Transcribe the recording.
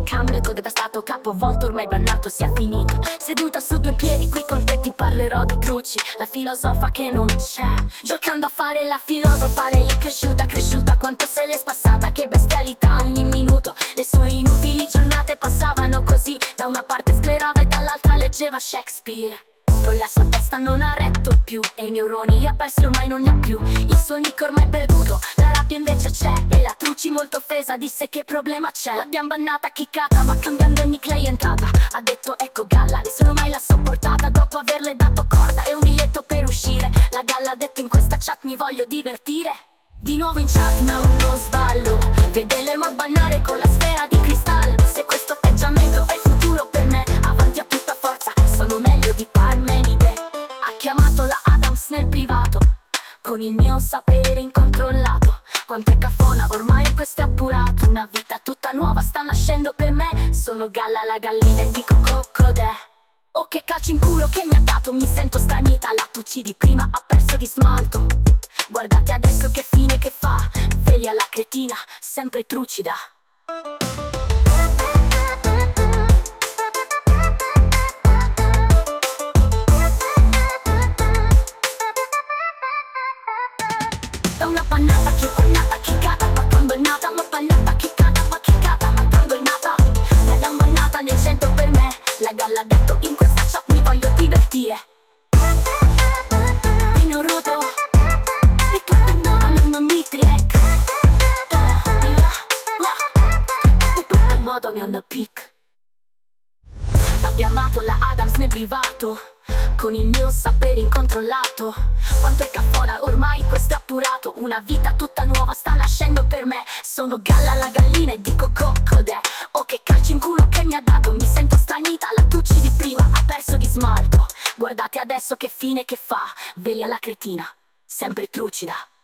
Hamlet, devastato, capovolto, ormai bannato, sia finito. Seduta su due piedi, qui con te ti parlerò di cruci. La filosofa che non c'è, giocando a fare la filosofa. Lei è cresciuta, quanto se l'è spassata. Che bestialità ogni minuto, le sue inutili giornate passavano così. Da una parte sclerava e dall'altra leggeva Shakespeare. Poi la sua testa non ha retto più e i neuroni ha perso, ormai non ne ha più. Il suo nick ormai è perduto, la rabbia invece c'è. E la Truci molto offesa disse: che problema c'è? L'abbiamo bannata, kickata, ma cambiando il nick lei è entrata. Ha detto: ecco Galla, nessuno mai l'ha sopportata. Dopo averle dato corda e un biglietto per uscire, la Galla ha detto: in questa chat mi voglio divertire. Di nuovo in chat ma uno sballo, vede l'emo bannare con la sfera di cristallo. Se questo atteggiamento è il futuro per me, avanti a tutta forza, sono meglio di Parmenide. Ha chiamato la Adams nel privato, con il mio sapere incontrollato. Quanto è cafona, ormai questo è appurato. Una vita tutta nuova sta nascendo per me. Sono Galla la gallina e dico cocodè. Oh che calcio in culo che mi ha dato, mi sento stranita. La Tucci di prima ha perso di smalto. Guardate adesso che fine che fa, veglia la cretina, sempre trucida. Da una pannata, kickata, ma bannata, ma pannata, kickata, ma bannata. L'abbiamo bannata nel centro per me, la Galla ha detto: in questa chat mi voglio divertire. Pino roto, modo mi hanno pic. Abbiamo amato la Adams nel privato, con il mio sapere incontrollato. Quanto è cafona, ormai questo è appurato. Una vita tutta nuova sta nascendo per me. Sono Galla la gallina e dico cocodè. Oh che calcio in culo che mi ha dato, mi sento stranita. La Tucci di prima ha perso di smalto. Guardate adesso che fine che fa, veglia la cretina, sempre trucida.